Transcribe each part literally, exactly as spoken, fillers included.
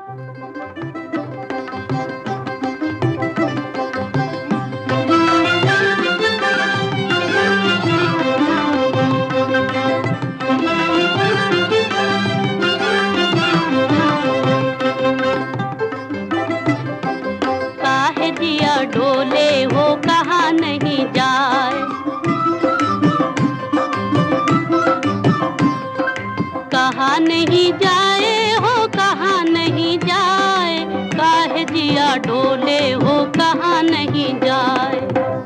काहे जिया डोले हो कहाँ नहीं जाए, कहाँ नहीं जाए हो कहाँ नहीं जाए, काहे जिया डोले हो कहाँ नहीं जाए।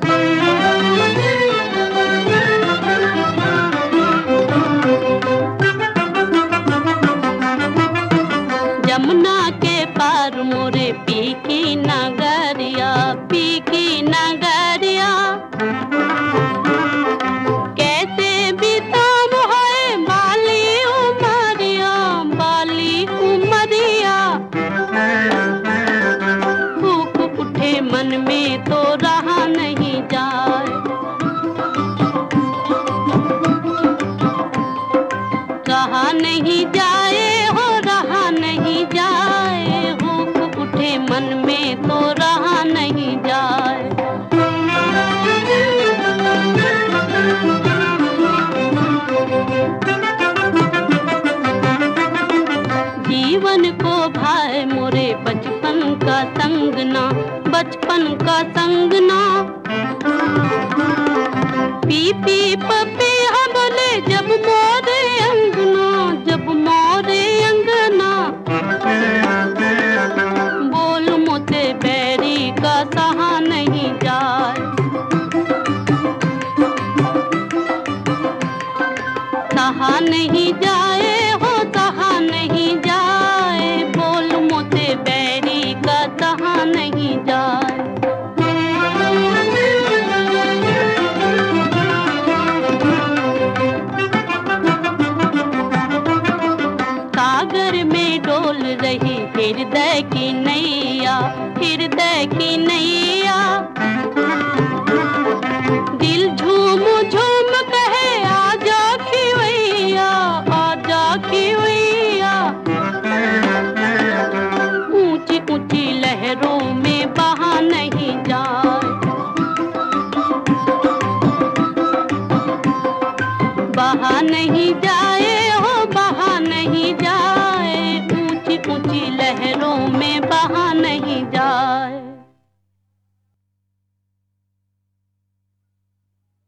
जमुना के पार मोरे पी की नगरिया, पी की नगरिया, कैसे बिताम है बाली उमरिया, बाली उमरिया। भूख उठे मन में तो रहा नहीं जाए, रहा नहीं जाए हो रहा नहीं जाए, भूख उठे मन में तो रहा नहीं जाए। जीवन को भाए मोरे बचपन का संगना, बचपन का संगना। पी पी पपी हम बोले जब मोरे अंगना, जब मोरे अंगना। बोल मोते बैरी का सहा नहीं जाए, सहा नहीं जाए हो सहा नहीं जाए, बोल मोते बैरी का सहा नहीं जाए। सागर में डोल रही हृदय की नैया, हृदय की नैया। दिल झूम झूम कहे आजा खिवैया, आजा खिवैया। ऊंची ऊंची लहरों में बहा नहीं जाए, बहा नहीं जाए हो बहा नहीं जाए, ऊंची ऊंची लहरों में बहा नहीं जाए।